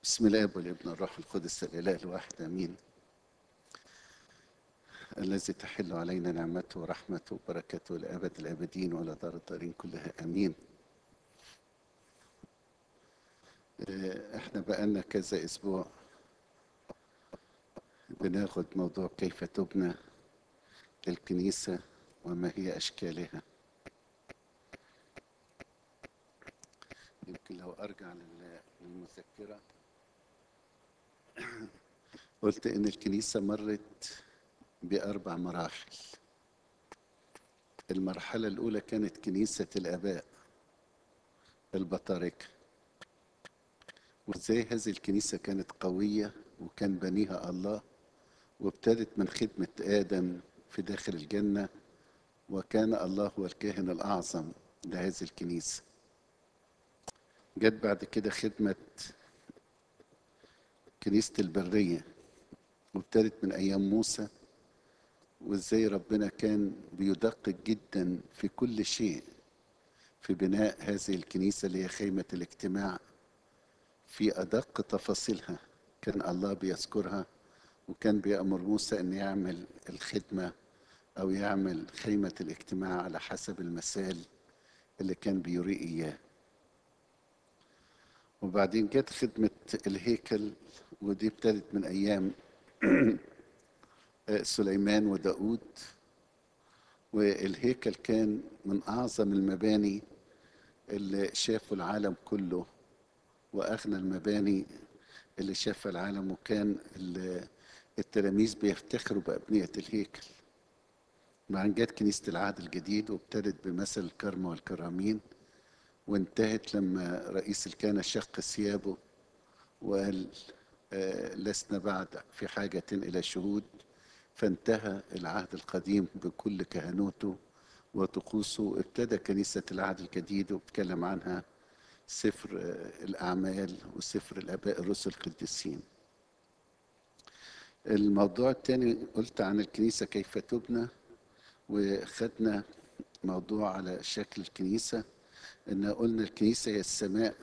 بسم الله والابن الروح القدس الاله الواحد امين. الذي تحل علينا نعمته ورحمته وبركته لابد الابدين ولا دار الدارين كلها امين. احنا بقالنا كذا اسبوع بناخد موضوع كيف تبنى الكنيسه وما هي اشكالها. يمكن لو ارجع للمذكره قلت ان الكنيسه مرت باربع مراحل. المرحله الاولى كانت كنيسه الاباء البطاركه، وازاي هذه الكنيسة كانت قوية وكان بنيها الله، وابتدت من خدمة آدم في داخل الجنة، وكان الله هو الكاهن الأعظم لهذه الكنيسة. جت بعد كده خدمة كنيسة البرية، وابتدت من أيام موسى، وازاي ربنا كان بيدقق جدا في كل شيء في بناء هذه الكنيسة اللي هي خيمة الاجتماع. في أدق تفاصيلها كان الله بيذكرها، وكان بيأمر موسى أن يعمل الخدمة أو يعمل خيمة الاجتماع على حسب المثال اللي كان بيريه إياه. وبعدين جت خدمة الهيكل، ودي ابتدت من أيام سليمان وداود. والهيكل كان من أعظم المباني اللي شافوا العالم كله، وأغنى المباني اللي شافها العالم، وكان التلاميذ بيفتخروا بأبنية الهيكل. بعدين جت كنيسة العهد الجديد وابتدت بمثل الكرمة والكرامين، وانتهت لما رئيس الكهنة شق ثيابه وقال لسنا بعد في حاجة إلى شهود. فانتهى العهد القديم بكل كهنوته وطقوسه. ابتدى كنيسة العهد الجديد واتكلم عنها سفر الأعمال وسفر الآباء الرسل القديسين. الموضوع الثاني قلت عن الكنيسة كيف تبنى، وخدنا موضوع على شكل الكنيسة، إن قلنا الكنيسة هي السماء.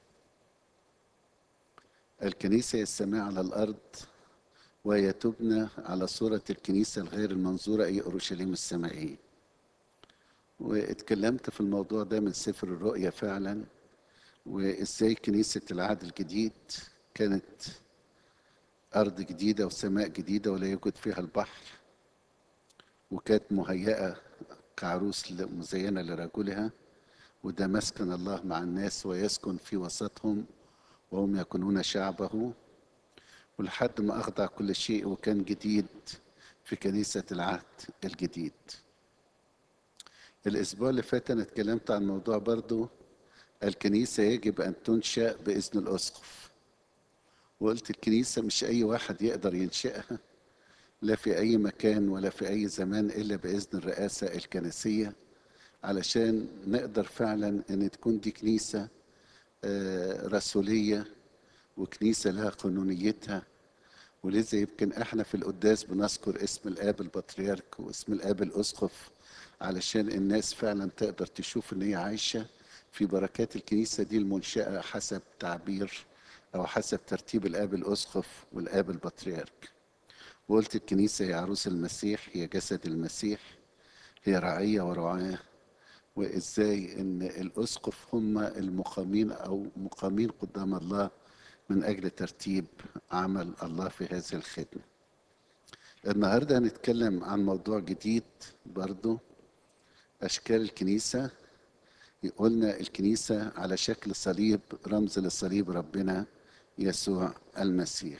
الكنيسة هي السماء على الأرض، وهي تبنى على صورة الكنيسة الغير المنظورة أي أورشليم السمائية. واتكلمت في الموضوع ده من سفر الرؤيا فعلا، وإزاي كنيسة العهد الجديد كانت أرض جديدة وسماء جديدة ولا يوجد فيها البحر، وكانت مهيئة كعروس مزينة لرجلها، وده مسكن الله مع الناس ويسكن في وسطهم وهم يكونون شعبه، ولحد ما أخضع كل شيء وكان جديد في كنيسة العهد الجديد. الأسبوع اللي فات أنا اتكلمت عن موضوع برضو الكنيسة يجب أن تنشأ بإذن الأسقف، وقلت الكنيسة مش أي واحد يقدر ينشئها، لا في أي مكان ولا في أي زمان إلا بإذن الرئاسة الكنسية، علشان نقدر فعلا أن تكون دي كنيسة رسولية وكنيسة لها قانونيتها. ولذا يمكن احنا في القداس بنذكر اسم الاب البطريرك واسم الاب الاسقف، علشان الناس فعلا تقدر تشوف ان هي عايشه في بركات الكنيسه دي المنشاه حسب تعبير او حسب ترتيب الاب الاسقف والاب البطريرك. وقلت الكنيسه هي عروس المسيح، هي جسد المسيح، هي رعيه ورعاه، وازاي ان الاسقف هم المقامين او مقامين قدام الله من اجل ترتيب عمل الله في هذه الخدمه. النهارده هنتكلم عن موضوع جديد برضو، اشكال الكنيسه. قلنا الكنيسه على شكل صليب، رمز لصليب ربنا يسوع المسيح.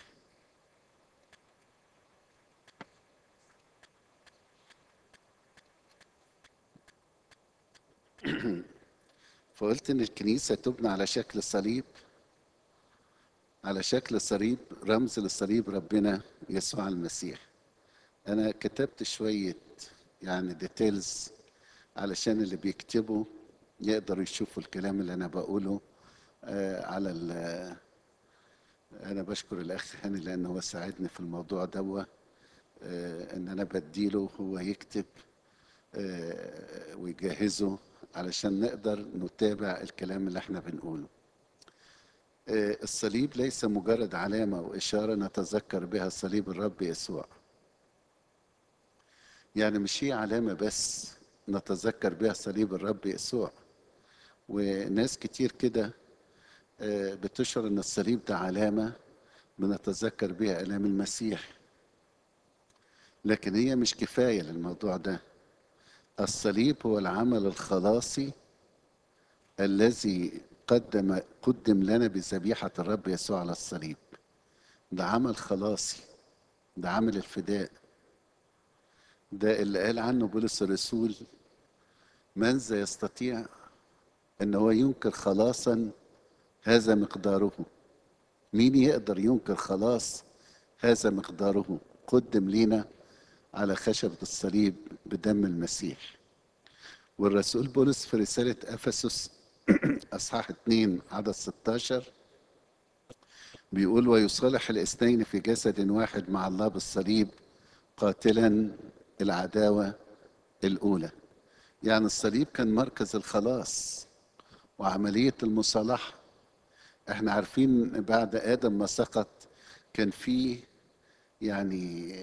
فقلت ان الكنيسه تبنى على شكل صليب، على شكل صليب رمز لصليب ربنا يسوع المسيح. انا كتبت شويه يعني ديتيلز علشان اللي بيكتبوا يقدروا يشوفوا الكلام اللي انا بقوله على انا بشكر الاخ هاني لانه هو ساعدني في الموضوع ده، ان انا بديله هو يكتب ويجهزه علشان نقدر نتابع الكلام اللي احنا بنقوله. الصليب ليس مجرد علامة وإشارة نتذكر بها صليب الرب يسوع. يعني مش هي علامة بس نتذكر بها صليب الرب يسوع. وناس كتير كده بتشعر ان الصليب ده علامة بنتذكر بها آلام المسيح، لكن هي مش كفاية للموضوع ده. الصليب هو العمل الخلاصي الذي قدم لنا بذبيحة الرب يسوع على الصليب. ده عمل خلاصي، ده عمل الفداء، ده اللي قال عنه بولس الرسول: من ذا يستطيع ان هو ينكر خلاصا هذا مقداره؟ مين يقدر ينكر خلاص هذا مقداره قدم لينا على خشبة الصليب بدم المسيح؟ والرسول بولس في رسالة أفسس أصحاح 2 عدد 16 بيقول: ويصالح الاثنين في جسد واحد مع الله بالصليب، قاتلا العداوة الأولى. يعني الصليب كان مركز الخلاص وعملية المصالحة. احنا عارفين بعد آدم ما سقط كان في يعني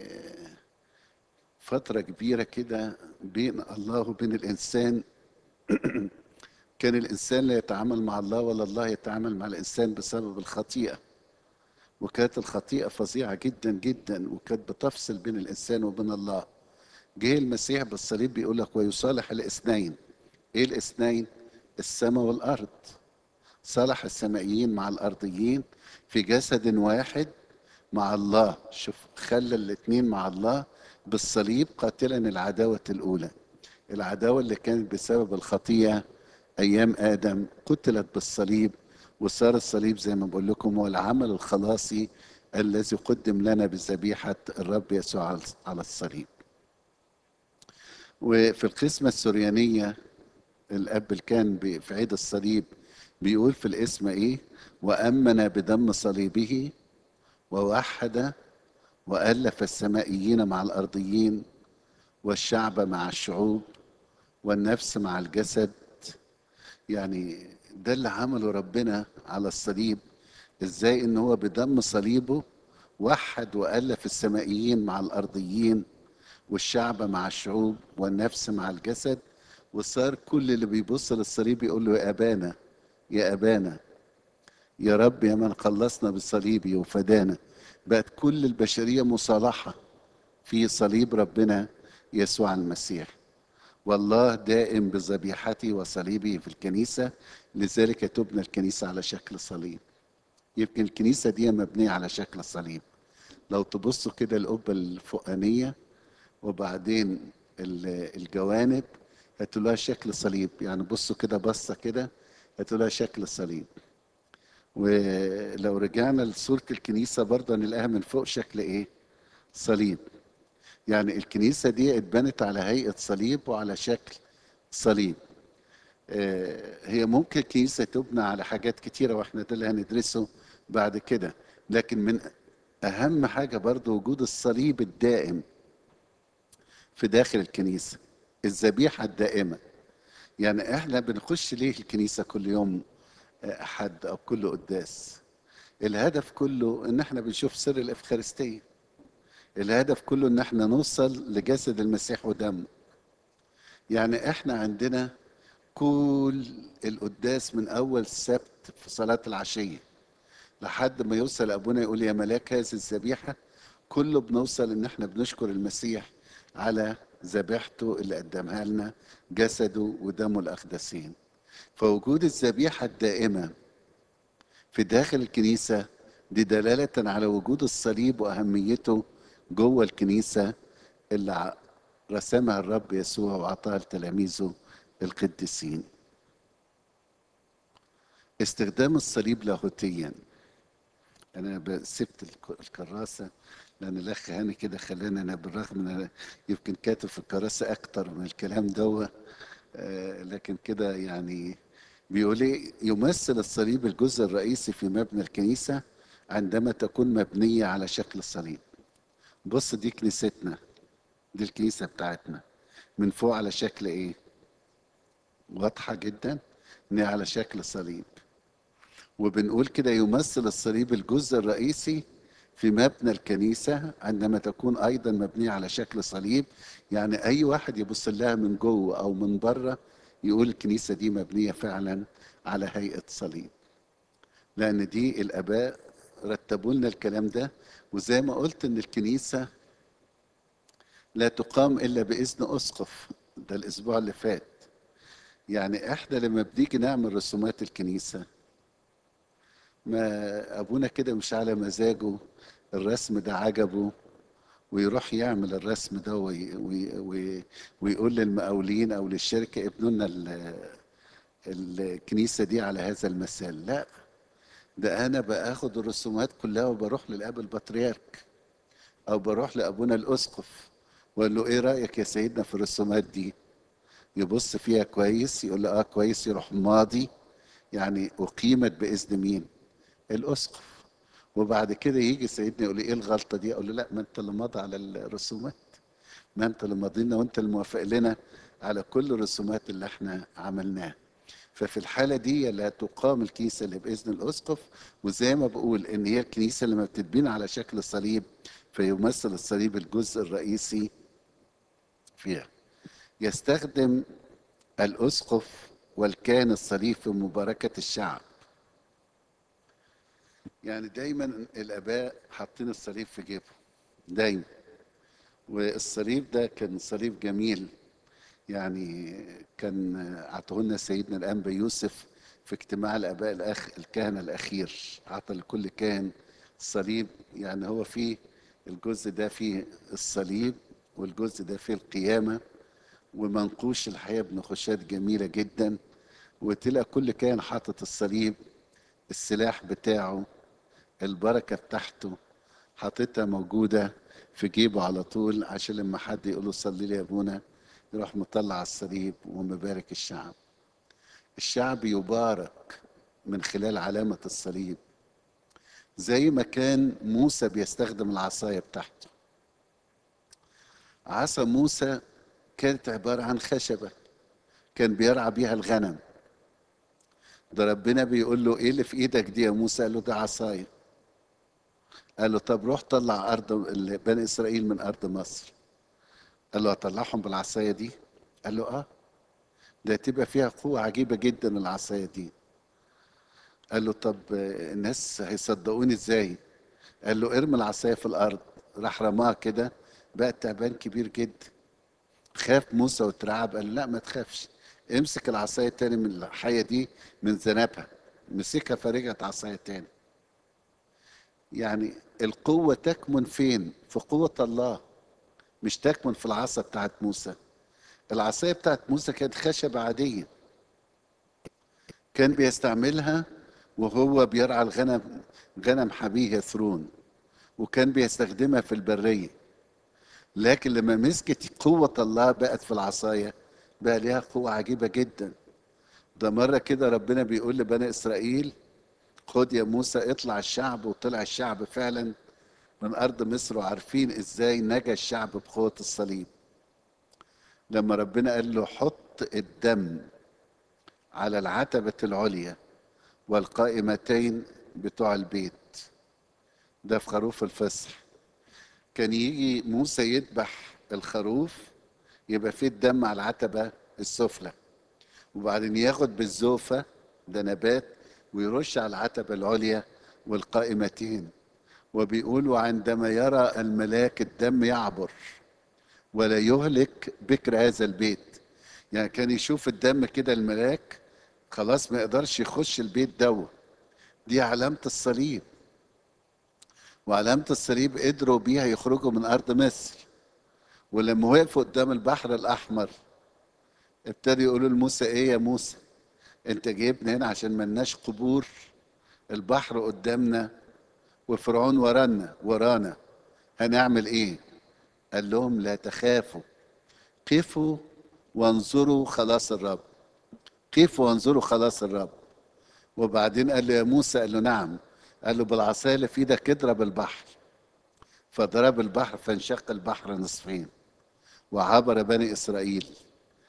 فترة كبيرة كده بين الله وبين الإنسان. كان الإنسان لا يتعامل مع الله ولا الله يتعامل مع الإنسان بسبب الخطيئة. وكانت الخطيئة فظيعة جدا جدا، وكانت بتفصل بين الإنسان وبين الله. جه المسيح بالصليب بيقول لك: ويصالح الاثنين. ايه الاثنين؟ السماء والارض. صالح السمائيين مع الارضيين في جسد واحد مع الله. شوف، خلى الاثنين مع الله بالصليب، قاتلا العداوة الاولى. العداوة اللي كانت بسبب الخطيئة ايام ادم قتلت بالصليب. وصار الصليب زي ما بقول لكم هو العمل الخلاصي الذي قدم لنا بذبيحة الرب يسوع على الصليب. وفي القسمة السريانية الأب الكان في عيد الصليب بيقول في الاسم إيه: وأمن بدم صليبه ووحد وألف السمائيين مع الأرضيين والشعب مع الشعوب والنفس مع الجسد. يعني ده اللي عمله ربنا على الصليب. إزاي إن هو بدم صليبه وحد وألف السمائيين مع الأرضيين والشعب مع الشعوب والنفس مع الجسد. وصار كل اللي بيبص للصليب يقول له: يا أبانا، يا أبانا، يا رب يا من خلصنا بصليبي وفدانا. بقت كل البشرية مصالحة في صليب ربنا يسوع المسيح. والله دائم بذبيحته وصليبه في الكنيسة، لذلك تبنى الكنيسة على شكل صليب. يمكن الكنيسة دي مبنية على شكل صليب. لو تبصوا كده القبة الفوقانية وبعدين الجوانب هتلاقيها شكل صليب. يعني بصوا كده بصة كده هتلاقيها شكل صليب. ولو رجعنا لصورة الكنيسة برضه هنلاقيها من فوق شكل ايه؟ صليب. يعني الكنيسة دي اتبنت على هيئة صليب وعلى شكل صليب. هي ممكن الكنيسة تبنى على حاجات كتيرة واحنا ده اللي هندرسه بعد كده، لكن من أهم حاجة برضه وجود الصليب الدائم في داخل الكنيسة، الذبيحة الدائمة. يعني احنا بنخش ليه الكنيسة كل يوم حد أو كل قداس؟ الهدف كله ان احنا بنشوف سر الافخارستيه. الهدف كله ان احنا نوصل لجسد المسيح ودمه. يعني احنا عندنا كل القداس من اول سبت في صلاه العشيه لحد ما يوصل ابونا يقول: يا ملاك هذه الذبيحه، كله بنوصل ان احنا بنشكر المسيح على ذبيحته اللي قدمها لنا، جسده ودمه الاقدسين. فوجود الذبيحه الدائمه في داخل الكنيسة دي دلالة على وجود الصليب وأهميته جوه الكنيسة اللي رسمها الرب يسوع وأعطاها لتلاميذه القديسين. استخدام الصليب لاهوتيا. أنا سبت الكراسة لأن الأخ هاني كده خلاني أنا، بالرغم من أنا يمكن كاتب في الكراسة أكتر من الكلام دوت، لكن كده يعني بيقول ايه: يمثل الصليب الجزء الرئيسي في مبنى الكنيسة عندما تكون مبنية على شكل الصليب. بص دي كنيستنا، دي الكنيسة بتاعتنا من فوق على شكل ايه؟ واضحة جدا ان هي على شكل صليب. وبنقول كده يمثل الصليب الجزء الرئيسي في مبنى الكنيسة عندما تكون أيضا مبنية على شكل صليب. يعني أي واحد يبص لها من جوه أو من بره يقول الكنيسة دي مبنية فعلا على هيئة صليب، لأن دي الآباء رتبوا لنا الكلام ده. وزي ما قلت إن الكنيسة لا تقام إلا بإذن أسقف، ده الأسبوع اللي فات. يعني إحنا لما بنيجي نعمل رسومات الكنيسة، ما أبونا كده مش على مزاجه الرسم ده عجبه ويروح يعمل الرسم ده ويقول للمقاولين أو للشركة ابنوا لنا الكنيسة دي على هذا المثال. لا، ده أنا باخد الرسومات كلها وبروح للأب البطريرك أو بروح لأبونا الأسقف وأقول له إيه رأيك يا سيدنا في الرسومات دي؟ يبص فيها كويس، يقول له آه كويس، يروح ماضي. يعني أقيمت بإذن مين؟ الأسقف. وبعد كده يجي سيدنا يقول لي إيه الغلطة دي؟ أقول له لا، ما أنت اللي ماضي على الرسومات، ما أنت اللي ماضينا وأنت اللي موافق لنا على كل الرسومات اللي إحنا عملناها. ففي الحالة دي لا تقام الكنيسة إلا بإذن الأسقف. وزي ما بقول إن هي الكنيسة لما بتتبني على شكل صليب فيمثل الصليب الجزء الرئيسي فيها. يستخدم الأسقف والكاهن الصليب في مباركة الشعب. يعني دايما الآباء حاطين الصليب في جيبهم دايما، والصليب ده كان صليب جميل. يعني كان عطوه سيدنا الأنبا يوسف في اجتماع الآباء الكهنة الأخير، عطى لكل كاهن صليب. يعني هو فيه الجزء ده فيه الصليب والجزء ده فيه القيامة، ومنقوش الحياة بنقوشات جميلة جدا. وتلاقي كل كاهن حاطط الصليب، السلاح بتاعه، البركة بتاعته حاططها موجودة في جيبه على طول، عشان لما حد يقول له صلي لي يا ابونا يروح مطلع الصليب ومبارك الشعب. الشعب يبارك من خلال علامة الصليب، زي ما كان موسى بيستخدم العصاية بتاعته. عصا موسى كانت عبارة عن خشبة كان بيرعى بيها الغنم. ده ربنا بيقول له ايه اللي في ايدك دي يا موسى؟ قال له ده عصاية. قال له طب روح طلع ارض بني اسرائيل من ارض مصر. قال له هطلعهم بالعصاية دي؟ قال له اه، ده تبقى فيها قوة عجيبة جدا العصاية دي. قال له طب الناس هيصدقوني ازاي؟ قال له ارمي العصاية في الارض. راح رماها كده، بقى تعبان كبير جدا. خاف موسى واترعب، قال له لا ما تخافش، امسك العصاية تاني من الحية دي من ذنبها. مسكها فرجعت عصاية تاني. يعني القوة تكمن فين؟ في قوة الله، مش تكمن في العصا بتاعت موسى. العصاية بتاعت موسى كانت خشبة عادية، كان بيستعملها وهو بيرعى الغنم، غنم حبيه يثرون، وكان بيستخدمها في البرية. لكن لما مسكت قوة الله بقت في العصاية، بقى ليها قوة عجيبة جدا. ده مرة كده ربنا بيقول لبني إسرائيل خد يا موسى اطلع الشعب، وطلع الشعب فعلا من أرض مصر. وعارفين إزاي نجا الشعب بقوة الصليب. لما ربنا قال له حط الدم على العتبة العليا والقائمتين بتوع البيت، ده في خروف الفصح. كان يجي موسى يذبح الخروف يبقى فيه الدم على العتبة السفلى، وبعدين ياخد بالزوفة، ده نبات، ويرش على العتبة العليا والقائمتين. وبيقول وعندما يرى الملاك الدم يعبر ولا يهلك بكر هذا البيت. يعني كان يشوف الدم كده الملاك خلاص ما يقدرش يخش البيت ده. دي علامة الصليب، وعلامة الصليب قدروا بيها يخرجوا من أرض مصر. ولما وقفوا قدام البحر الأحمر ابتدوا يقولوا لموسى ايه يا موسى انت جايبنا هنا عشان ملناش قبور؟ البحر قدامنا وفرعون ورانا، هنعمل ايه؟ قال لهم لا تخافوا، قفوا وانظروا خلاص الرب، قفوا وانظروا خلاص الرب. وبعدين قال له يا موسى، قال له نعم. قال له بالعصايه اللي في ايدك اضرب البحر. فضرب البحر فانشق البحر نصفين وعبر بني اسرائيل.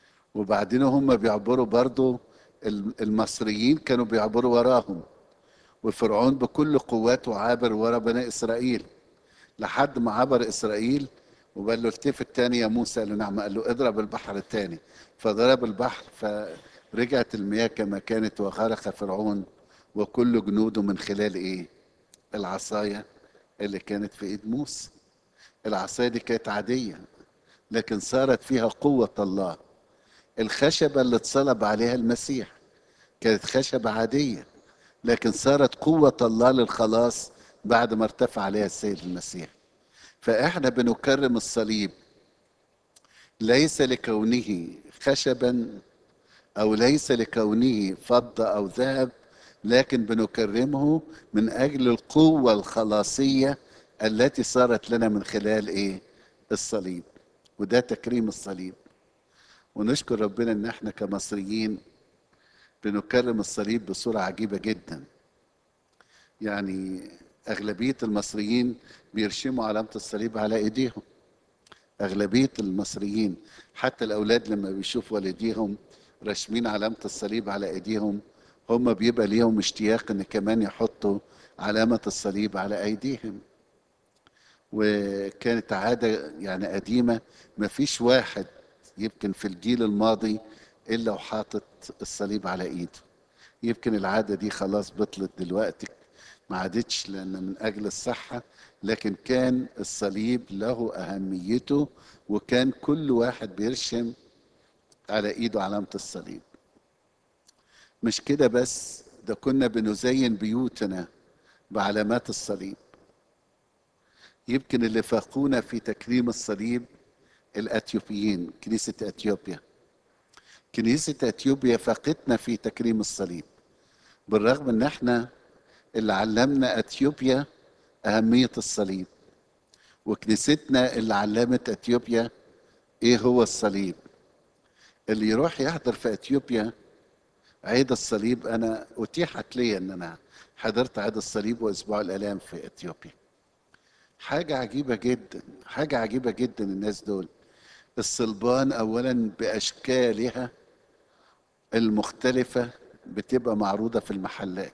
وبعدين هم بيعبروا برضو، المصريين كانوا بيعبروا وراهم، وفرعون بكل قواته عابر ورا بني إسرائيل لحد ما عبر إسرائيل، وقال له التفت تاني يا موسى، قال له نعم، قال له اضرب البحر التاني، فضرب البحر فرجعت المياه كما كانت، وغرق فرعون وكل جنوده من خلال ايه؟ العصاية اللي كانت في ايد موسى. العصاية دي كانت عادية لكن صارت فيها قوة الله. الخشبة اللي اتصلب عليها المسيح كانت خشبة عادية لكن صارت قوة الله للخلاص بعد ما ارتفع عليها السيد المسيح. فاحنا بنكرم الصليب ليس لكونه خشبا او ليس لكونه فضة او ذهب، لكن بنكرمه من اجل القوة الخلاصية التي صارت لنا من خلال ايه؟ الصليب. وده تكريم الصليب. ونشكر ربنا ان احنا كمصريين بنكرم الصليب بصورة عجيبة جدا. يعني اغلبية المصريين بيرشموا علامة الصليب على ايديهم. أغلبية المصريين حتى الأولاد لما بيشوفوا والديهم راشمين علامة الصليب على أيديهم، هم بيبقى ليهم اشتياق إن كمان يحطوا علامة الصليب على أيديهم. وكانت عادة يعني قديمة، ما فيش واحد يمكن في الجيل الماضي إلا وحاطط الصليب على إيده. يمكن العادة دي خلاص بطلت دلوقتي، ما عادتش لأن من أجل الصحة، لكن كان الصليب له أهميته، وكان كل واحد بيرشم على إيده علامة الصليب. مش كده بس، ده كنا بنزين بيوتنا بعلامات الصليب. يمكن اللي فاقونا في تكريم الصليب الأثيوبيين، كنيسة أثيوبيا. كنيسة أثيوبيا فاقتنا في تكريم الصليب، بالرغم ان احنا اللي علمنا اثيوبيا اهمية الصليب، وكنيستنا اللي علمت اثيوبيا ايه هو الصليب. اللي يروح يحضر في اثيوبيا عيد الصليب، انا اتيحت لي ان انا حضرت عيد الصليب واسبوع الالام في اثيوبيا. حاجة عجيبة جدا، حاجة عجيبة جدا. الناس دول الصلبان اولا باشكالها المختلفة بتبقى معروضة في المحلات،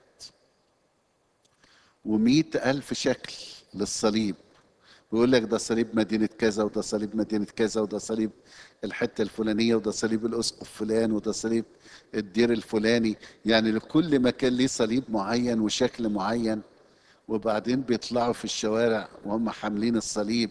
ومئة ألف شكل للصليب. بيقول لك ده صليب مدينة كذا، وده صليب مدينة كذا، وده صليب الحتة الفلانية، وده صليب الأسقف فلان، وده صليب الدير الفلاني. يعني لكل مكان ليه صليب معين وشكل معين. وبعدين بيطلعوا في الشوارع وهم حاملين الصليب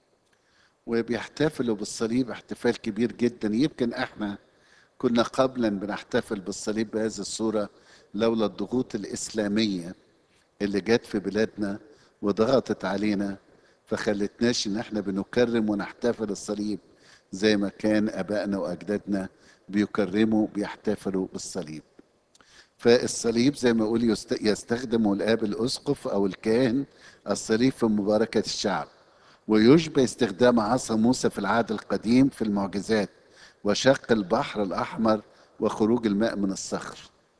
وبيحتفلوا بالصليب احتفال كبير جدا. يمكن احنا كنا قبلا بنحتفل بالصليب بهذه الصورة لولا الضغوط الإسلامية اللي جت في بلادنا وضغطت علينا، فخلتناش ان احنا بنكرم ونحتفل الصليب زي ما كان ابائنا واجدادنا بيكرموا بيحتفلوا بالصليب. فالصليب زي ما اقول يستخدمه الاب الاسقف او الكاهن الصليب في مباركة الشعب، ويشبه استخدام عصا موسى في العهد القديم في المعجزات وشق البحر الاحمر وخروج الماء من الصخر.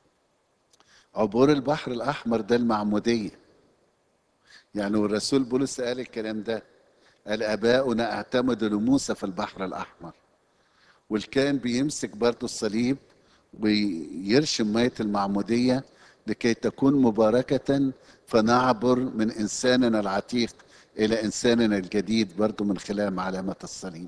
عبور البحر الاحمر ده المعمودية. يعني والرسول بولس قال الكلام ده، قال اباؤنا اعتمدوا لموسى في البحر الاحمر. والكان بيمسك برضه الصليب ويرشم مية المعمودية لكي تكون مباركة، فنعبر من إنساننا العتيق إلى إنساننا الجديد برضه من خلال علامة الصليب.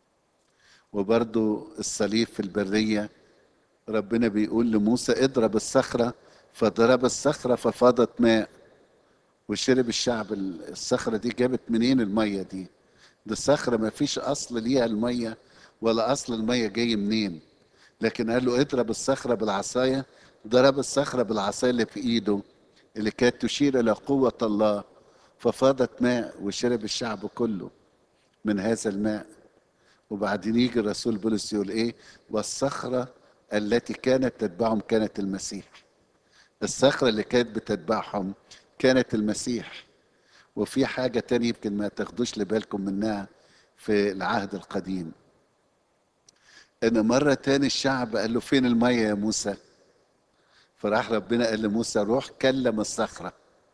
وبرضه الصليب في البرية، ربنا بيقول لموسى اضرب الصخرة، فضرب الصخرة ففاضت ماء وشرب الشعب. الصخرة دي جابت منين المية دي؟ دي الصخرة ما فيش أصل ليها المية، ولا أصل المية جاي منين. لكن قال له اضرب الصخرة بالعصاية. ضرب الصخرة بالعصاية اللي في إيده اللي كانت تشير إلى قوة الله، ففاضت ماء وشرب الشعب كله من هذا الماء. وبعدين يجي الرسول بولس يقول إيه؟ والصخرة التي كانت تتبعهم كانت المسيح. الصخرة اللي كانت بتتبعهم كانت المسيح. وفي حاجة تانية يمكن ما تاخدوش لبالكم منها في العهد القديم، ان مرة تاني الشعب قال له فين المية يا موسى؟ فراح ربنا قال لموسى روح كلم الصخرة.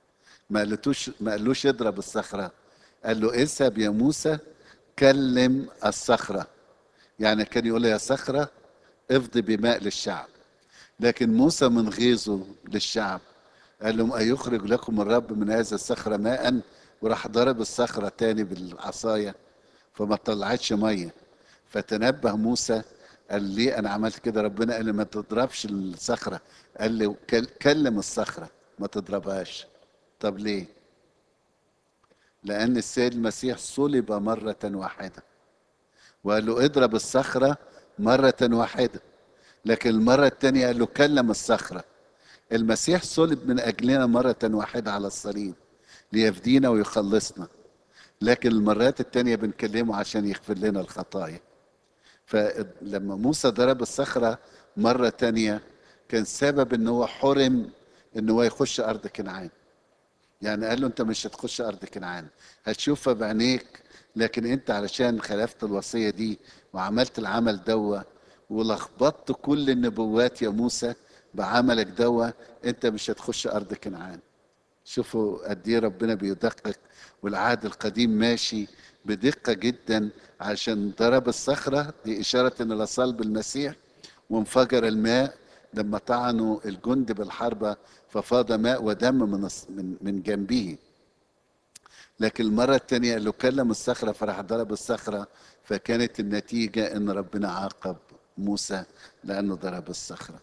ما قالوش اضرب الصخرة، قال له اذهب يا موسى كلم الصخرة. يعني كان يقول له يا صخرة افضي بماء للشعب. لكن موسى من غيظه للشعب قال لهم أيخرج لكم الرب من هذا الصخرة ماء؟ وراح ضرب الصخرة تاني بالعصاية فما طلعتش مية. فتنبه موسى، قال ليه أنا عملت كده؟ ربنا قال لي ما تضربش الصخرة. قال لي كلم الصخرة ما تضربهاش. طب ليه؟ لأن السيد المسيح صلب مرة واحدة، وقال له اضرب الصخرة مرة واحدة، لكن المرة التانية قال له كلم الصخرة. المسيح صلب من أجلنا مرة واحدة على الصليب ليفدينا ويخلصنا، لكن المرات التانية بنكلمه عشان يغفر لنا الخطايا. فلما موسى ضرب الصخرة مرة تانية كان سبب ان هو حرم ان هو يخش أرض كنعان. يعني قال له انت مش هتخش أرض كنعان، هتشوفها بعينيك، لكن انت علشان خالفت الوصية دي وعملت العمل دوا ولخبطت كل النبوات يا موسى بعملك دوا، انت مش هتخش أرض كنعان. شوفوا قد ايه ربنا بيدقق، والعهد القديم ماشي بدقة جدا. عشان ضرب الصخرة دي إشارة إن لصلب المسيح، وانفجر الماء لما طعنوا الجند بالحربة ففاض ماء ودم من جنبه. لكن المرة الثانية قال له كلم الصخرة فراح ضرب الصخرة، فكانت النتيجة إن ربنا عاقب موسى لأنه ضرب الصخرة.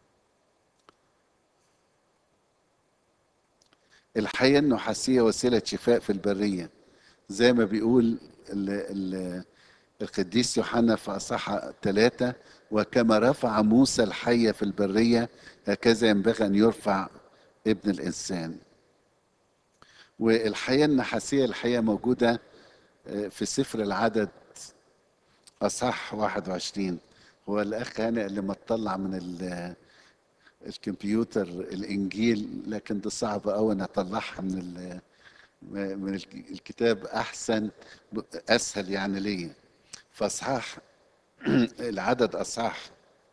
الحياة النحاسية وسيلة شفاء في البرية، زي ما بيقول ال ال القديس يوحنا في أصحاح 3: وكما رفع موسى الحية في البرية هكذا ينبغي أن يرفع ابن الإنسان. والحياة النحاسية الحقيقة موجودة في سفر العدد أصحاح 21. هو الأخ هانئ اللي مطلع من الكمبيوتر الإنجيل، لكن ده صعب أوي أن أطلعها من الكتاب، أحسن أسهل يعني ليا. فأصحاح العدد أصحاح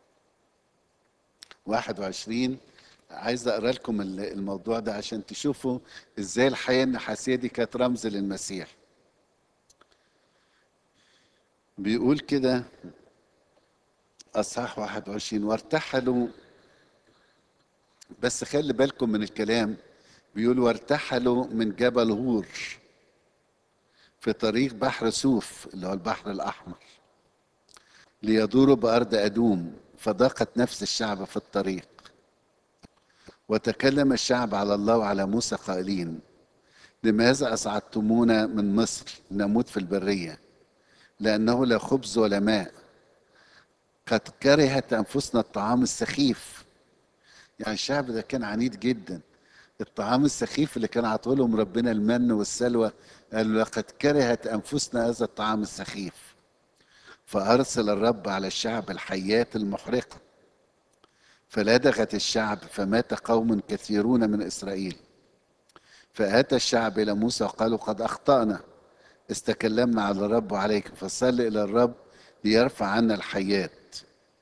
21 عايز أقرأ لكم الموضوع ده عشان تشوفوا إزاي الحياة النحاسية دي كانت رمز للمسيح. بيقول كده أصحاح 21: وارتحلوا، بس خلي بالكم من الكلام، بيقول وارتحلوا من جبل هور في طريق بحر سوف اللي هو البحر الأحمر ليدوروا بأرض أدوم، فضاقت نفس الشعب في الطريق. وتكلم الشعب على الله وعلى موسى قائلين: لماذا أصعدتمونا من مصر نموت في البرية؟ لأنه لا خبز ولا ماء، قد كرهت أنفسنا الطعام السخيف. يعني الشعب ده كان عنيد جدا. الطعام السخيف اللي كان عطوا لهم ربنا المن والسلوى، قالوا لقد كرهت أنفسنا هذا الطعام السخيف. فأرسل الرب على الشعب الحيات المحرقة فلدغت الشعب فمات قوم كثيرون من إسرائيل. فأتى الشعب إلى موسى وقالوا قد أخطأنا، استكلمنا على الرب وعليك، فصل إلى الرب ليرفع عنا الحيات.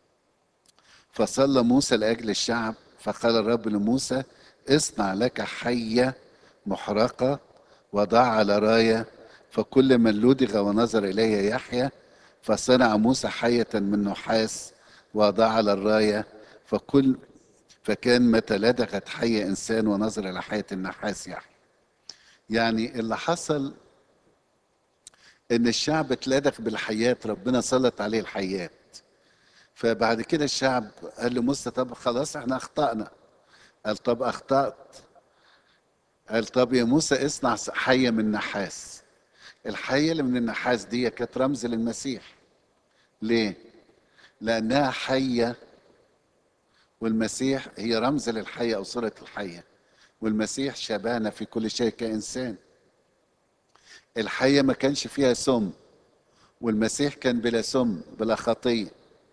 فصلى موسى لأجل الشعب، فقال الرب لموسى: اصنع لك حية محرقة وضع على راية، فكل من لدغ ونظر إليها يحيا. فصنع موسى حية من نحاس وضع على الراية، فكان متى لدغت حية إنسان ونظر إلى حية النحاس يحيا. يعني اللي حصل إن الشعب اتلدغ بالحيات، ربنا سلط عليه الحيات. فبعد كده الشعب قال لموسى: طب خلاص احنا أخطأنا. قال: طب أخطأت. قال: طب يا موسى اصنع حية من نحاس. الحية اللي من النحاس دي كانت رمز للمسيح. ليه؟ لأنها حية، والمسيح هي رمز للحية أو صورة الحية، والمسيح شبهنا في كل شيء كإنسان. الحية ما كانش فيها سم، والمسيح كان بلا سم بلا خطية.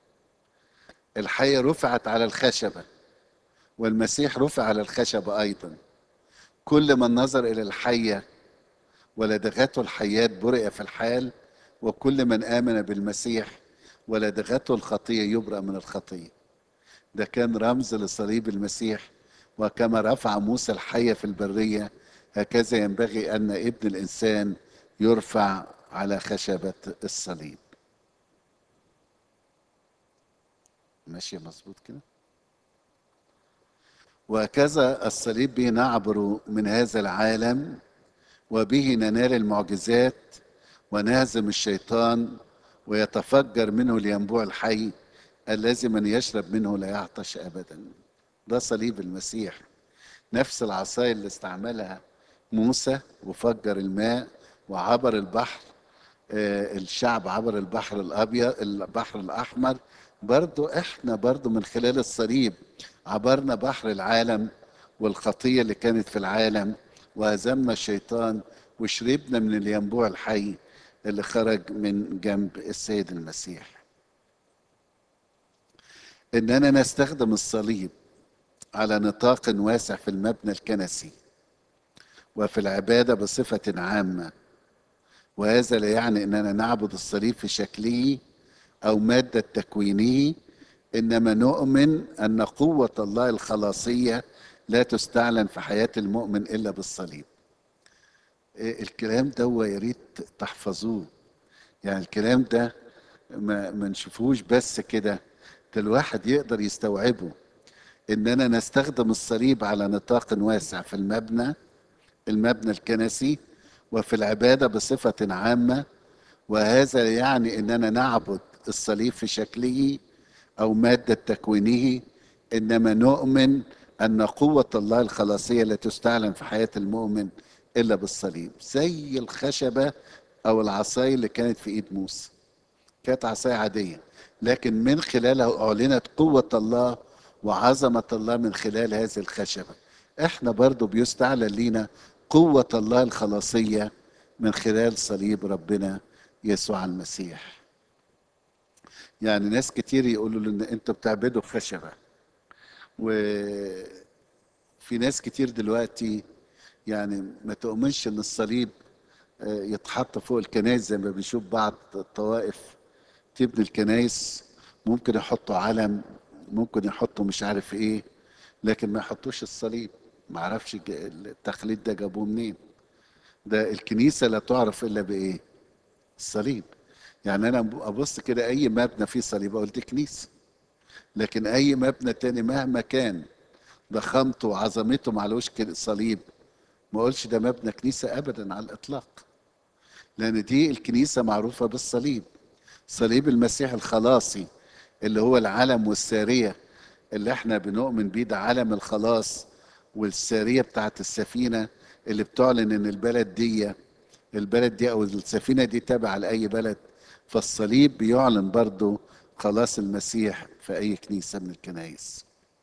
الحية رفعت على الخشبة، والمسيح رفع على الخشبة أيضا. كل من نظر إلى الحية ولدغته الحيات برئ في الحال، وكل من آمن بالمسيح ولدغته الخطية يبرأ من الخطية. ده كان رمز لصليب المسيح. وكما رفع موسى الحية في البرية هكذا ينبغي أن ابن الإنسان يرفع على خشبة الصليب. ماشي مظبوط كده. وهكذا الصليب به نعبر من هذا العالم، وبه ننال المعجزات ونهزم الشيطان، ويتفجر منه الينبوع الحي الذي من يشرب منه لا يعطش أبدا. ده صليب المسيح، نفس العصاية اللي استعملها موسى وفجر الماء وعبر البحر. الشعب عبر البحر الأبيض، البحر الأحمر. برضو احنا برضو من خلال الصليب عبرنا بحر العالم والخطية اللي كانت في العالم، وهزمنا الشيطان وشربنا من الينبوع الحي اللي خرج من جنب السيد المسيح. اننا نستخدم الصليب على نطاق واسع في المبنى الكنسي وفي العبادة بصفة عامة، وهذا لا يعني اننا نعبد الصليب في شكله او مادة تكوينه، انما نؤمن ان قوة الله الخلاصية لا تستعلن في حياة المؤمن الا بالصليب. الكلام ده يا ريت تحفظوه. يعني الكلام ده ما نشوفوش بس كده، ده الواحد يقدر يستوعبه. اننا نستخدم الصليب على نطاق واسع في المبنى الكنسي وفي العبادة بصفة عامة، وهذا يعني اننا نعبد الصليب في شكله او مادة تكوينه، انما نؤمن ان قوة الله الخلاصية لا تستعلن في حياة المؤمن الا بالصليب. زي الخشبة او العصاية اللي كانت في ايد موسى، كانت عصاية عادية، لكن من خلالها اعلنت قوة الله وعظمة الله من خلال هذه الخشبة. احنا برضو بيستعلن لينا قوة الله الخلاصية من خلال صليب ربنا يسوع المسيح. يعني ناس كتير يقولوا لنا انتوا بتعبدوا خشبة، وفي ناس كتير دلوقتي يعني ما تؤمنش ان الصليب يتحط فوق الكنائس زي ما بنشوف بعض الطوائف تبني الكنائس، ممكن يحطوا علم، ممكن يحطوا مش عارف ايه، لكن ما يحطوش الصليب. ما اعرفش التقليد ده جابوه منين. ده الكنيسة لا تعرف الا بايه؟ الصليب. يعني انا ابص كده اي مبنى فيه صليب اقول دي كنيسة، لكن اي مبنى تاني مهما كان ضخامته وعظمته معلوش كده صليب ما اقولش ده مبنى كنيسة ابدا على الاطلاق. لان دي الكنيسة معروفة بالصليب، صليب المسيح الخلاصي اللي هو العلم والسارية اللي احنا بنؤمن بيه، ده علم الخلاص، والسارية بتاعت السفينة اللي بتعلن ان البلد دي او السفينة دي تابعة لأي بلد. فالصليب بيعلن برضو خلاص المسيح في اي كنيسة من الكنائس.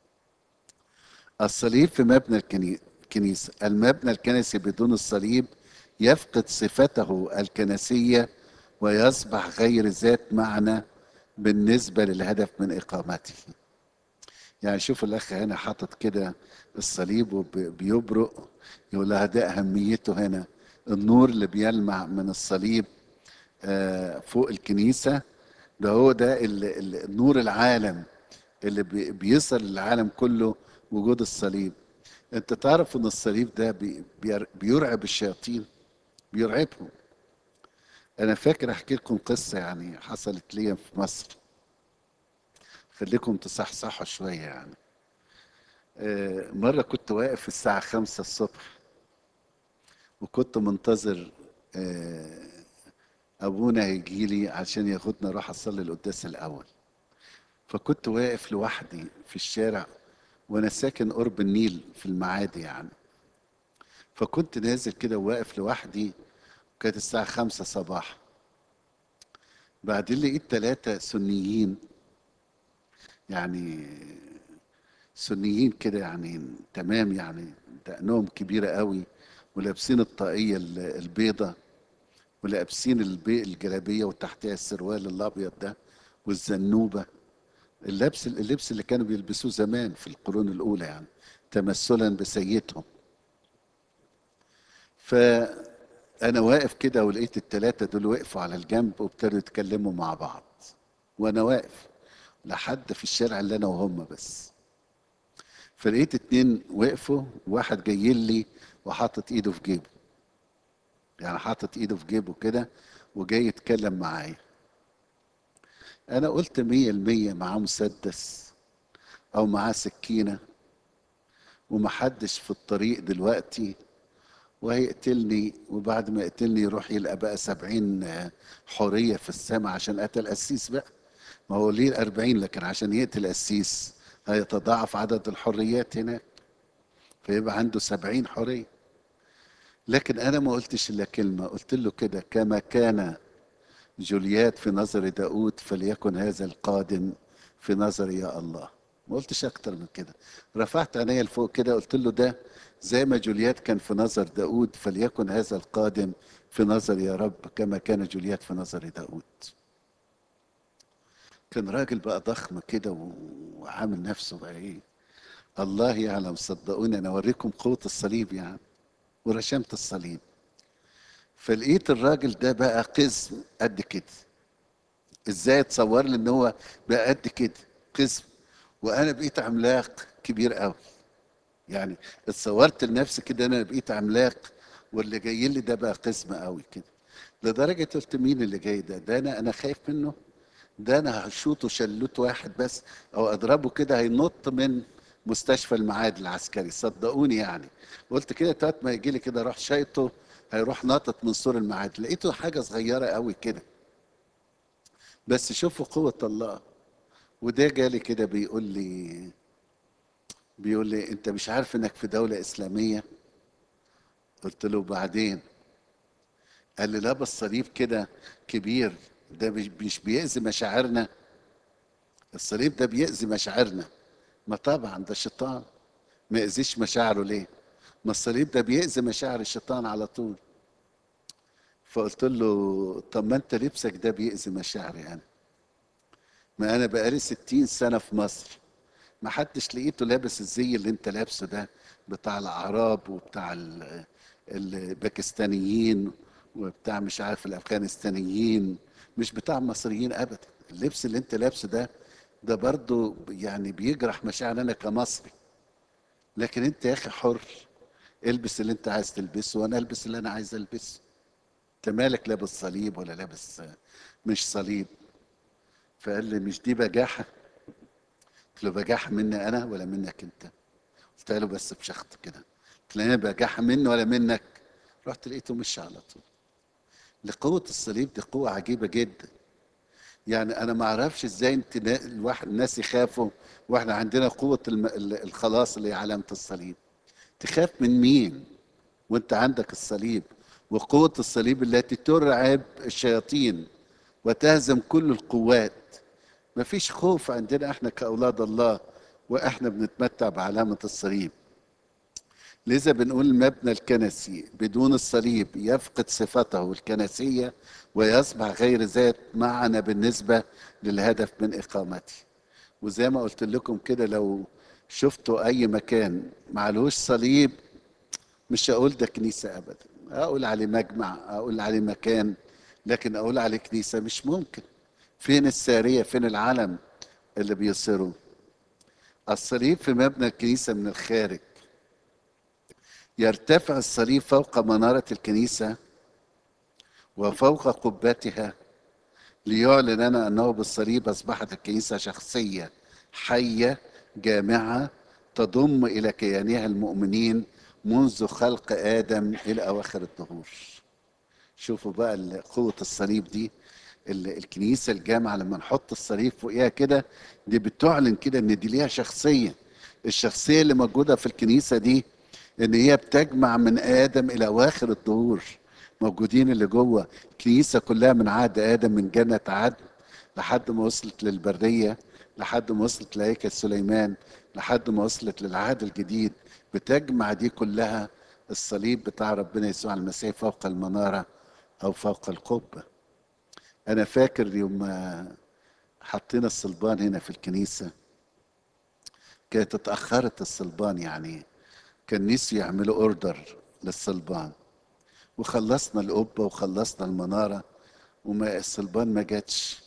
الصليب في مبنى الكنيسة، المبنى الكنسي بدون الصليب يفقد صفته الكنسية ويصبح غير ذات معنى بالنسبة للهدف من إقامته. يعني شوف الأخ هنا حاطط كده الصليب وبيبرق، يقول لها ده أهميته هنا. النور اللي بيلمع من الصليب فوق الكنيسة، ده هو ده نور العالم اللي بيصل للعالم كله، وجود الصليب. انت تعرف ان الصليب ده بيرعب الشياطين، بيرعبهم. انا فاكر احكي لكم قصة يعني حصلت لي في مصر، خليكم تصحصحوا شوية يعني. مرة كنت واقف الساعة 5 الصبح، وكنت منتظر آه، أبونا هيجي لي عشان ياخدنا أروح أصلي القداس الأول. فكنت واقف لوحدي في الشارع، وأنا ساكن قرب النيل في المعادي يعني. فكنت نازل كده وواقف لوحدي، كانت الساعة 5 صباحا. بعدين لقيت 3 سنيين، يعني سنيين كده يعني تمام، يعني دقنهم كبيرة قوي، ولابسين الطاقية البيضة، ولابسين الجلابية وتحتها السروال الأبيض ده والزنوبة، اللبس اللي كانوا بيلبسوه زمان في القرون الأولى يعني تمثلا بسيدهم. فأنا واقف كده ولقيت ال3 دول وقفوا على الجنب وابتدوا يتكلموا مع بعض، وأنا واقف لحد في الشارع اللي أنا وهم بس. فلقيت 2 وقفوا، واحد جاي لي وحاطط ايده في جيبه، يعني حاطط ايده في جيبه كده وجاي يتكلم معايا. انا قلت 100% معاه مسدس او معاه سكينة، ومحدش في الطريق دلوقتي وهيقتلني، وبعد ما يقتلني يروح يلقى بقى 70 حورية في السماء عشان قتل قسيس بقى. ما هو ليه 40 لكن عشان يقتل قسيس هيتضاعف عدد الحريات هناك، فيبقى عنده 70 حرية. لكن أنا ما قلتش إلا كلمة، قلت له كده: كما كان جوليات في نظر داود فليكن هذا القادم في نظري يا الله. ما قلتش أكتر من كده. رفعت عينيا لفوق كده قلت له: ده زي ما جوليات كان في نظر داود فليكن هذا القادم في نظري يا رب كما كان جوليات في نظر داود. كان راجل بقى ضخم كده وعامل نفسه بقى ايه. الله يعلم، صدقوني انا اوريكم قوة الصليب يعني. ورشمت الصليب، فلقيت الراجل ده بقى قزم قد كده. ازاي اتصور لي ان هو بقى قد كده قزم وانا بقيت عملاق كبير قوي يعني. اتصورت لنفسي كده انا بقيت عملاق واللي جاي لي ده بقى قزم قوي كده. لدرجة قلت: مين اللي جاي ده؟ ده انا خايف منه. ده انا هشوطه شلوت واحد بس او اضربه كده هينط من مستشفى المعاد العسكري، صدقوني يعني. قلت كده تات ما يجي لي كده اروح شايطه هيروح ناطط من سور المعاد. لقيته حاجه صغيره قوي كده، بس شوفوا قوه الله. وده جالي كده بيقول لي: انت مش عارف انك في دوله اسلاميه؟ قلت له: بعدين؟ قال لي: لا بس صليب كده كبير ده مش بيأذي مشاعرنا؟ الصليب ده بيأذي مشاعرنا. ما طبعا ده شيطان، ما يأذيش مشاعره ليه؟ ما الصليب ده بيأذي مشاعر الشيطان على طول. فقلت له: طب ما انت لبسك ده بيأذي مشاعري انا. ما انا بقالي 60 سنة في مصر ما حدش لقيته لابس الزي اللي انت لابسه ده، بتاع الاعراب وبتاع الباكستانيين وبتاع مش عارف الافغانستانيين، مش بتاع المصريين ابدا. اللبس اللي انت لابسه ده برضه يعني بيجرح مشاعر انا كمصري. لكن انت يا اخي حر، البس اللي انت عايز تلبسه وانا البس اللي انا عايز البسه. انت مالك لابس صليب ولا لابس مش صليب؟ فقال لي: مش دي بجاحة؟ قلت له: بجاحة مني انا ولا منك انت؟ قلت له بس بشخط كده. قلت له: انا بجاحة مني ولا منك؟ رحت لقيته مشي على طول. لقوة الصليب دي قوة عجيبة جدا. يعني انا ما اعرفش ازاي انت الناس يخافوا واحنا عندنا قوة الخلاص اللي هي علامة الصليب. تخاف من مين وانت عندك الصليب وقوة الصليب التي ترعب الشياطين وتهزم كل القوات؟ مفيش خوف عندنا احنا كأولاد الله واحنا بنتمتع بعلامة الصليب. لذا بنقول المبنى الكنسي بدون الصليب يفقد صفته الكنسية ويصبح غير ذات معنى بالنسبة للهدف من إقامته. وزي ما قلت لكم كده، لو شفتوا أي مكان معلوش صليب مش هقول ده كنيسة أبدا. أقول عليه مجمع، أقول عليه مكان، لكن أقول عليه كنيسة مش ممكن. فين السارية؟ فين العلم اللي بيصروا؟ الصليب في مبنى الكنيسة من الخارج. يرتفع الصليب فوق منارة الكنيسة وفوق قبتها ليعلن لنا أنه بالصليب أصبحت الكنيسة شخصية حية جامعة تضم إلى كيانها المؤمنين منذ خلق آدم إلى أواخر الدهور. شوفوا بقى قوة الصليب دي. الكنيسة الجامعة لما نحط الصليب فوقيها كده دي بتعلن كده ان دي ليها شخصية. الشخصية اللي موجودة في الكنيسة دي ان هي بتجمع من آدم الى اواخر الدهور. موجودين اللي جوه الكنيسة كلها من عهد آدم، من جنة عدن لحد ما وصلت للبرية، لحد ما وصلت لهيكل سليمان، لحد ما وصلت للعهد الجديد. بتجمع دي كلها الصليب بتاع ربنا يسوع المسيح فوق المنارة او فوق القبة. انا فاكر يوم ما حطينا الصلبان هنا في الكنيسة كانت اتأخرت الصلبان يعني. كان نسيوا يعملوا اوردر للصلبان وخلصنا القبة وخلصنا المنارة وما الصلبان ما جاتش.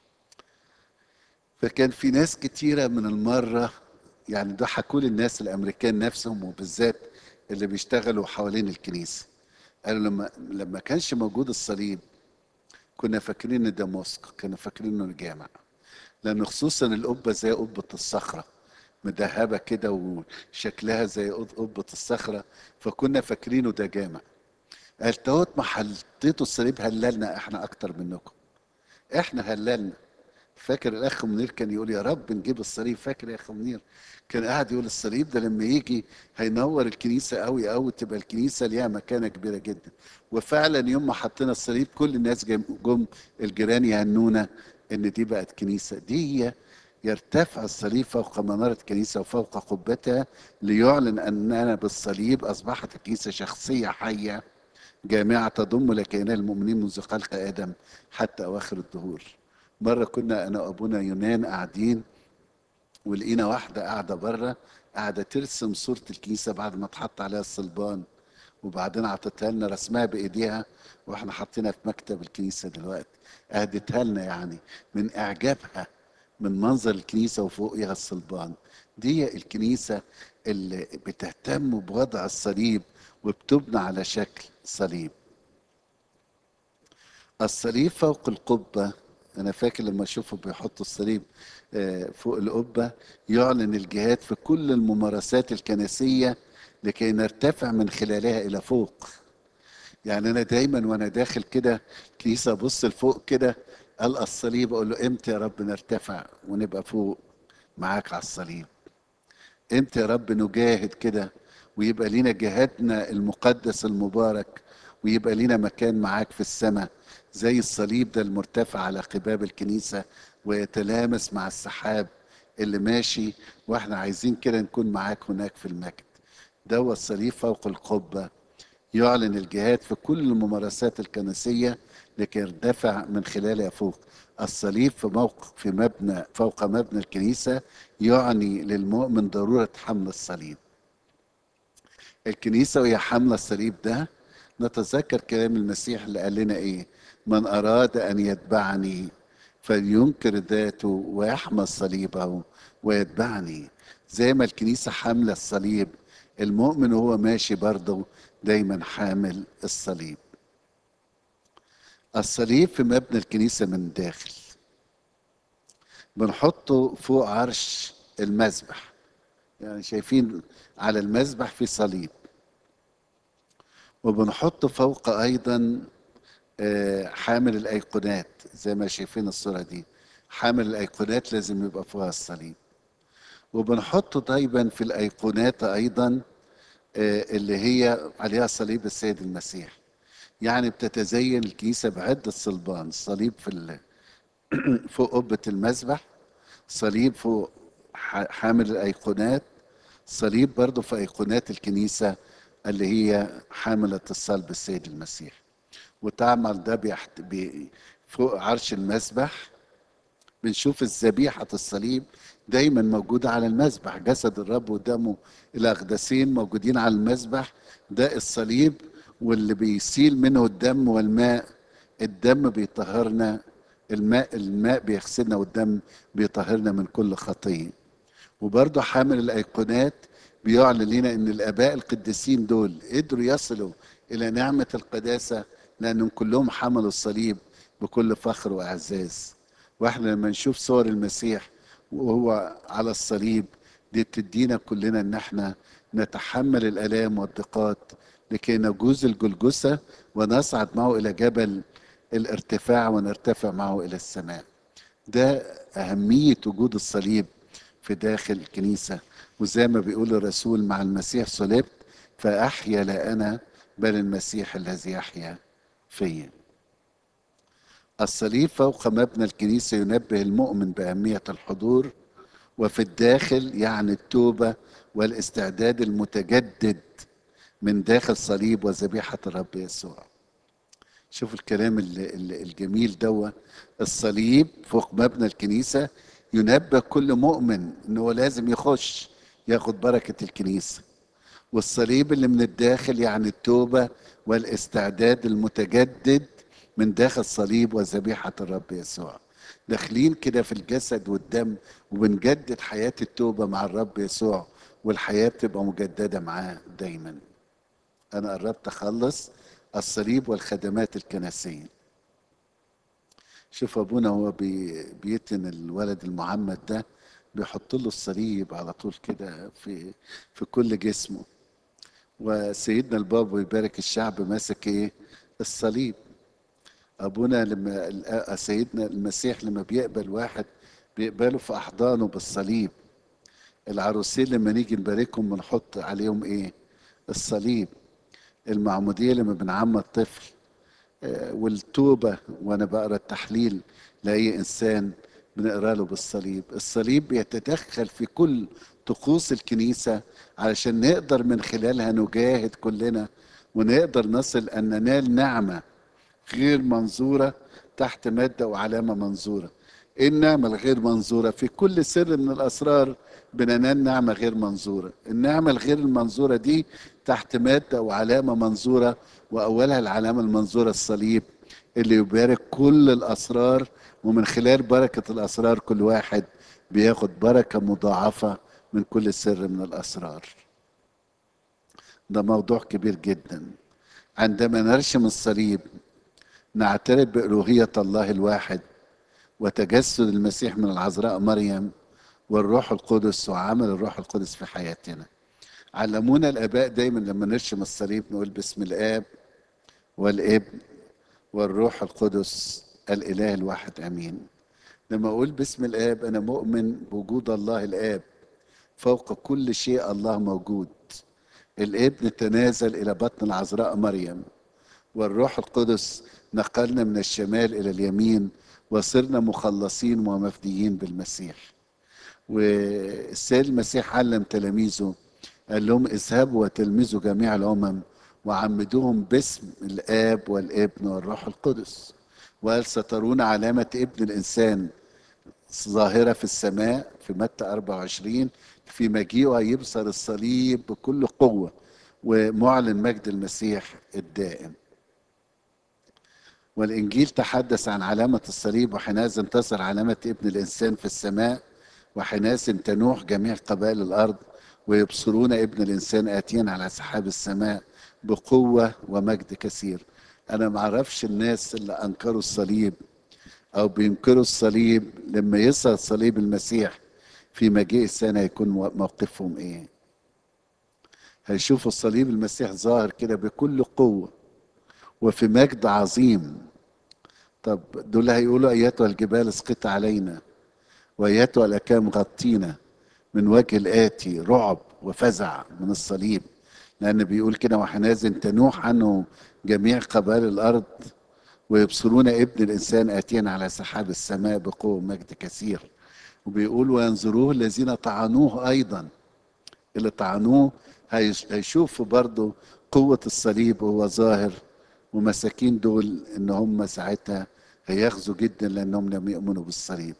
فكان في ناس كتيرة من المرة يعني ده حكوا لي الناس الامريكان نفسهم وبالذات اللي بيشتغلوا حوالين الكنيسة. قالوا لما كانش موجود الصليب كنا فاكرين ان ده موسك، كنا فاكرين انه الجامع. لأن خصوصا القبة زي قبة الصخرة مدهبة كده وشكلها زي قبة الصخرة، فكنا فاكرينه ده جامع. قال تهوت ما حطيتوا الصليب هللنا احنا اكتر منكم، احنا هللنا. فاكر الاخ منير كان يقول يا رب نجيب الصليب؟ فاكر يا اخ منير كان قاعد يقول الصليب ده لما يجي هينور الكنيسه قوي قوي، تبقى الكنيسه ليها مكانه كبيره جدا. وفعلا يوم ما حطينا الصليب كل الناس جم الجيران يهنونا ان دي بقت كنيسه. دي هي يرتفع الصليب فوق منارة الكنيسة وفوق قبتها، ليعلن أننا بالصليب أصبحت الكنيسة شخصية حية جامعة تضم لكيان المؤمنين منذ خلق آدم حتى أواخر الدهور. مرة كنا أنا وأبونا يونان قاعدين، ولقينا واحدة قاعدة بره قاعدة ترسم صورة الكنيسة بعد ما اتحط عليها الصلبان، وبعدين عطتها لنا رسمها بإيديها، واحنا حاطينها في مكتب الكنيسة دلوقتي. أهدتها لنا يعني من إعجابها من منظر الكنيسة وفوقها الصلبان. دي الكنيسة اللي بتهتم بوضع الصليب وبتبنى على شكل صليب. الصليب فوق القبة، أنا فاكر لما أشوفه بيحطوا الصليب فوق القبة، يعلن الجهاد في كل الممارسات الكنسية لكي نرتفع من خلالها إلى فوق. يعني أنا دايما وأنا داخل كده كنيسة أبص لفوق كده ألقى الصليب، أقول له إمتى يا رب نرتفع ونبقى فوق معاك على الصليب؟ امتى يا رب نجاهد كده ويبقى لينا جهادنا المقدس المبارك، ويبقى لينا مكان معاك في السماء زي الصليب ده المرتفع على قباب الكنيسة ويتلامس مع السحاب اللي ماشي، واحنا عايزين كده نكون معاك هناك في المجد. ده هو الصليب فوق القبة، يعلن الجهاد في كل الممارسات الكنسية لكي يرتفع من خلالها فوق. الصليب في موقع في مبنى فوق مبنى الكنيسة يعني للمؤمن ضرورة حمل الصليب. الكنيسة وهي حاملة الصليب ده نتذكر كلام المسيح اللي قال لنا ايه: من أراد أن يتبعني فلينكر ذاته ويحمل صليبه ويتبعني. زي ما الكنيسة حاملة الصليب، المؤمن وهو ماشي برضه دايما حامل الصليب. الصليب في مبنى الكنيسة من الداخل بنحطه فوق عرش المذبح، يعني شايفين على المذبح في صليب، وبنحطه فوق أيضا حامل الأيقونات زي ما شايفين الصورة دي. حامل الأيقونات لازم يبقى فوقها الصليب. وبنحطه دايما في الأيقونات أيضا اللي هي عليها صليب السيد المسيح. يعني بتتزين الكنيسة بعدة صلبان: صليب فوق قبة المذبح، صليب فوق حامل الأيقونات، صليب برضو في أيقونات الكنيسة اللي هي حاملة الصلب السيد المسيح. وتعمل ده فوق عرش المذبح بنشوف الذبيحة الصليب دايما موجودة على المذبح، جسد الرب ودمه الأقدسين موجودين على المذبح، ده الصليب. واللي بيسيل منه الدم والماء، الدم بيطهرنا، الماء بيغسلنا والدم بيطهرنا من كل خطية. وبرضه حامل الأيقونات بيعلن لنا ان الاباء القديسين دول قدروا يصلوا الى نعمة القداسة لانهم كلهم حملوا الصليب بكل فخر واعزاز. واحنا لما نشوف صور المسيح وهو على الصليب دي تدينا كلنا ان احنا نتحمل الالام والضيقات لكي نجوز الجلجسة ونصعد معه الى جبل الارتفاع ونرتفع معه الى السماء. ده أهمية وجود الصليب في داخل الكنيسة. وزي ما بيقول الرسول: مع المسيح صلبت فأحيا لا أنا بل المسيح الذي يحيا فيا. الصليب فوق مبنى الكنيسة ينبه المؤمن بأهمية الحضور، وفي الداخل يعني التوبة والاستعداد المتجدد من داخل صليب وذبيحة الرب يسوع. شوفوا الكلام الجميل دوا. الصليب فوق مبنى الكنيسة ينبه كل مؤمن انه لازم يخش ياخد بركة الكنيسة. والصليب اللي من الداخل يعني التوبة والاستعداد المتجدد من داخل صليب وذبيحة الرب يسوع. داخلين كده في الجسد والدم وبنجدد حياة التوبة مع الرب يسوع، والحياة بتبقى مجددة معاه دايما. أنا قربت أخلص. الصليب والخدمات الكنسية. شوف أبونا هو بيتن الولد المعمد ده بيحط له الصليب على طول كده في كل جسمه. وسيدنا البابا يبارك الشعب ماسك ايه؟ الصليب. ابونا لما سيدنا المسيح لما بيقبل واحد بيقبله في احضانه بالصليب. العروسين لما نيجي نباركهم بنحط عليهم ايه؟ الصليب. المعمودية لما بنعمى الطفل، والتوبة وانا بقرا التحليل لاي انسان بنقرا له بالصليب. الصليب بيتدخل في كل طقوس الكنيسة علشان نقدر من خلالها نجاهد كلنا، ونقدر نصل ان ننال نعمة غير منظورة تحت مادة وعلامة منظورة. ايه النعمة الغير منظورة؟ في كل سر من الاسرار بننال نعمة غير منظورة. النعمة الغير المنظورة دي تحت مادة وعلامة منظورة، واولها العلامة المنظورة الصليب اللي يبارك كل الاسرار، ومن خلال بركة الاسرار كل واحد بياخد بركة مضاعفة من كل سر من الاسرار. ده موضوع كبير جدا. عندما نرشم الصليب نعترف بألوهية الله الواحد وتجسد المسيح من العذراء مريم والروح القدس وعمل الروح القدس في حياتنا. علمونا الآباء دايما لما نرشم الصليب نقول باسم الآب والابن والروح القدس الإله الواحد آمين. لما أقول باسم الآب أنا مؤمن بوجود الله الآب، فوق كل شيء الله موجود. الابن تنازل إلى بطن العذراء مريم، والروح القدس نقلنا من الشمال إلى اليمين وصرنا مخلصين ومفديين بالمسيح. والسيد المسيح علم تلاميذه، قال لهم اذهبوا وتلمذوا جميع الأمم وعمدوهم باسم الآب والابن والروح القدس، وقال سترون علامة ابن الإنسان ظاهرة في السماء في متى 24، في مجيئه يبصر الصليب بكل قوة ومعلن مجد المسيح الدائم. والإنجيل تحدث عن علامة الصليب، وحينئذ تظهر علامة ابن الإنسان في السماء، وحينئذ تنوح جميع قبائل الأرض ويبصرون ابن الإنسان آتيا على سحاب السماء بقوة ومجد كثير. أنا معرفش الناس اللي أنكروا الصليب أو بينكروا الصليب لما يظهر صليب المسيح في مجيء السنة هيكون موقفهم إيه؟ هيشوفوا الصليب المسيح ظاهر كده بكل قوة وفي مجد عظيم. طب دول هيقولوا ايتها الجبال اسقط علينا وايتها الاكام غطينا من وجه الاتي، رعب وفزع من الصليب. لان بيقول كده وحينئذ تنوح عنه جميع قبائل الارض ويبصرون ابن الانسان اتيا على سحاب السماء بقوه ومجد كثير. وبيقول وينظروه الذين طعنوه ايضا. اللي طعنوه هيشوفوا برضو قوة الصليب وهو ظاهر، ومساكين دول ان هم ساعتها هياخذوا جدا لانهم لم يؤمنوا بالصليب.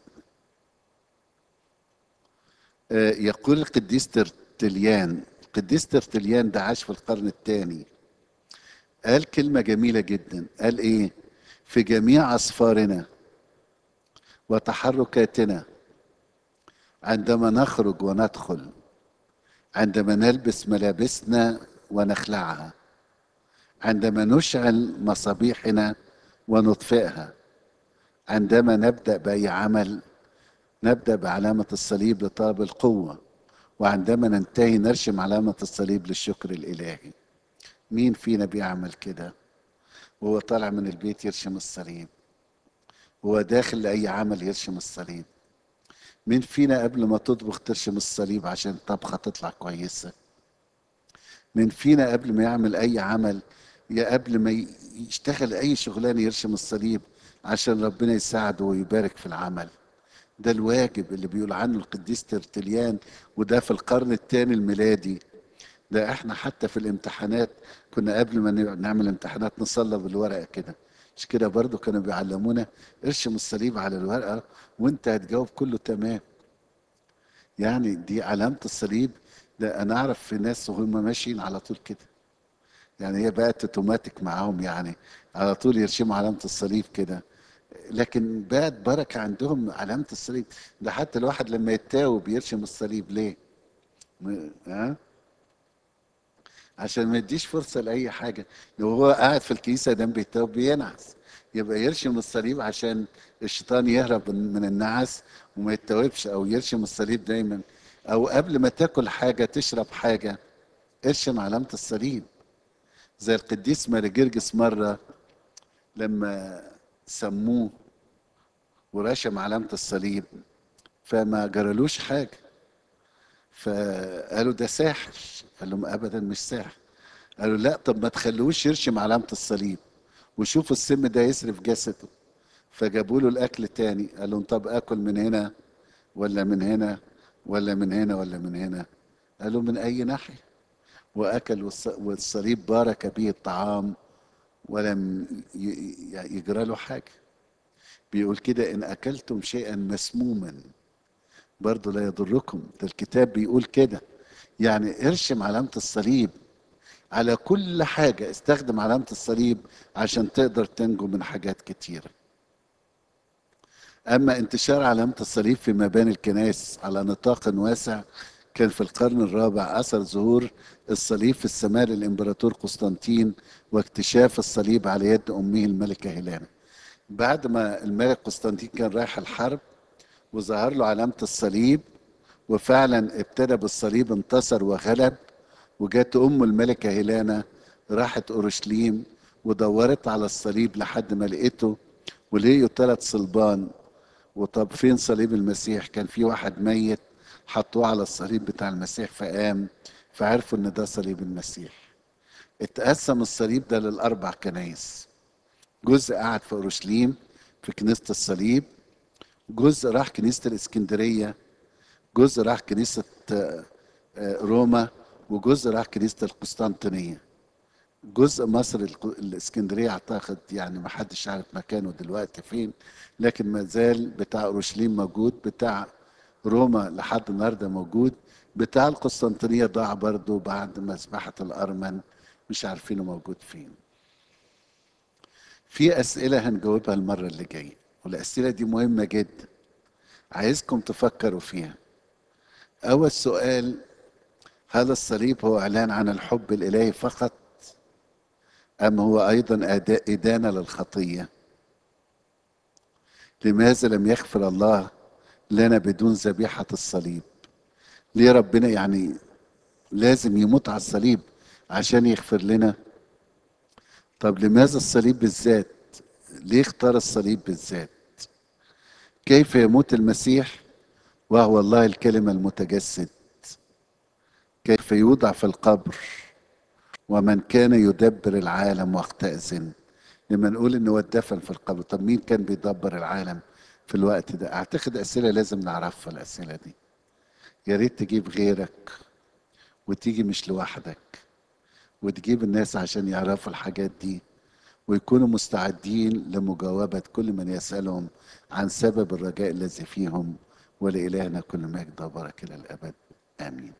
يقول القديس ترتليان، القديس ترتليان ده عاش في القرن الثاني، قال كلمة جميلة جدا. قال ايه؟ في جميع اسفارنا وتحركاتنا، عندما نخرج وندخل، عندما نلبس ملابسنا ونخلعها، عندما نشعل مصابيحنا ونطفئها، عندما نبدأ بأي عمل نبدأ بعلامة الصليب لطلب القوة، وعندما ننتهي نرسم علامة الصليب للشكر الإلهي. مين فينا بيعمل كده وهو طالع من البيت يرسم الصليب؟ هو داخل لأي عمل يرسم الصليب؟ مين فينا قبل ما تطبخ ترسم الصليب عشان الطبخة تطلع كويسة؟ مين فينا قبل ما يعمل أي عمل، يا قبل ما يشتغل أي شغلانة يرسم الصليب عشان ربنا يساعده ويبارك في العمل؟ ده الواجب اللي بيقول عنه القديس ترتليان، وده في القرن الثاني الميلادي. ده احنا حتى في الامتحانات كنا قبل ما نعمل امتحانات نصلي بالورقه كده. مش كده برضو كانوا بيعلمونا ارسم الصليب على الورقه وانت هتجاوب كله تمام. يعني دي علامه الصليب. ده انا اعرف في ناس وهم ماشيين على طول كده، يعني هي بقت اوتوماتيك معاهم، يعني على طول يرسموا علامه الصليب كده. لكن بقت بركه عندهم علامه الصليب. ده حتى الواحد لما يتاوب يرسم الصليب ليه؟ ها؟ عشان ما يديش فرصة لأي حاجة. لو هو قاعد في الكنيسة ده بيتوب بينعس، يبقى يرشم الصليب عشان الشيطان يهرب من النعس وما يتوبش، او يرشم الصليب دايما، او قبل ما تاكل حاجه تشرب حاجه ارشم علامه الصليب. زي القديس ماري جرجس مره لما سموه ورشم علامه الصليب فما جرالوش حاجه، فقالوا ده ساحر. قال لهم ابدا مش ساحر. قالوا لا، طب ما تخلوش يرشم علامه الصليب وشوفوا السم ده يسري جسده. فجابوا له الاكل تاني، قال لهم طب اكل من هنا ولا من هنا ولا من هنا ولا من هنا؟ قالوا من اي ناحيه. واكل والصليب بارك به الطعام ولم يجرى له حاجه. بيقول كده ان اكلتم شيئا مسموما برضه لا يضركم، ده الكتاب بيقول كده. يعني ارشم علامه الصليب على كل حاجه، استخدم علامه الصليب عشان تقدر تنجو من حاجات كتيره. أما انتشار علامة الصليب في مباني الكنائس على نطاق واسع كان في القرن الرابع أثر ظهور الصليب في السماء للإمبراطور قسطنطين واكتشاف الصليب على يد أمه الملكة هيلانا. بعد ما الملك قسطنطين كان رايح الحرب وظهر له علامة الصليب، وفعلا ابتدى بالصليب انتصر وغلب، وجات أم الملكة هيلانا راحت أورشليم ودورت على الصليب لحد ما لقيته، ولقيوا 3 صلبان. وطب فين صليب المسيح؟ كان في واحد ميت حطوه على الصليب بتاع المسيح فقام، فعرفوا ان ده صليب المسيح. اتقسم الصليب ده ل4 كنايس. جزء قعد في اورشليم في كنيسة الصليب، جزء راح كنيسة الاسكندرية، جزء راح كنيسة روما، وجزء راح كنيسة القسطنطينية. جزء مصر الاسكندريه اعتقد يعني ما حدش عارف مكانه دلوقتي فين، لكن ما زال بتاع اورشليم موجود، بتاع روما لحد النهارده موجود، بتاع القسطنطينيه ضاع برضه بعد مذبحه الارمن، مش عارفينه موجود فين. في اسئله هنجاوبها المره اللي جايه، والاسئله دي مهمه جدا، عايزكم تفكروا فيها. اول سؤال: هل الصليب هو اعلان عن الحب الالهي فقط، ام هو ايضا ادانه للخطيه؟ لماذا لم يغفر الله لنا بدون ذبيحة الصليب؟ ليه ربنا يعني لازم يموت على الصليب عشان يغفر لنا؟ طب لماذا الصليب بالذات؟ ليه اختار الصليب بالذات؟ كيف يموت المسيح وهو الله الكلمة المتجسد؟ كيف يوضع في القبر ومن كان يدبر العالم وقتئذ؟ لما نقول انه اتدفن في القبر، طب مين كان بيدبر العالم في الوقت ده؟ اعتقد اسئله لازم نعرفها الاسئله دي. يا ريت تجيب غيرك وتيجي مش لوحدك، وتجيب الناس عشان يعرفوا الحاجات دي ويكونوا مستعدين لمجاوبة كل من يسألهم عن سبب الرجاء الذي فيهم. ولإلهنا كل مجد وبركة إلى الأبد. آمين.